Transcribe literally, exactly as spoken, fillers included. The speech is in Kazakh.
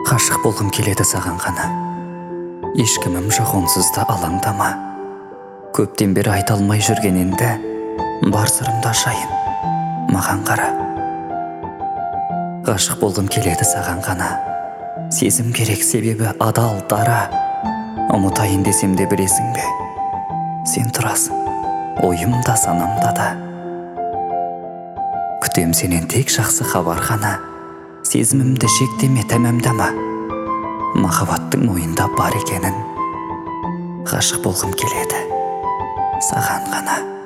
Ғашық болғым келеді саған ғана. Ешкімім жоқ онсыз да алаңдама. Көптен бері айта алмай жүргенінде бар сырымды ашайын, маған қара. Ғашық болғым келеді саған ғана. Сезім керек себебі адал дара. Ұмытайын десем де білесің бе, сен тұрасың ойымда санамда да. Күтем сенен тек жақсы хабар ғана. Сезімімді шектеме, тәмәмдама. Махаббаттың ойында бар екенін. Ғашық болғым келеді саған ғана.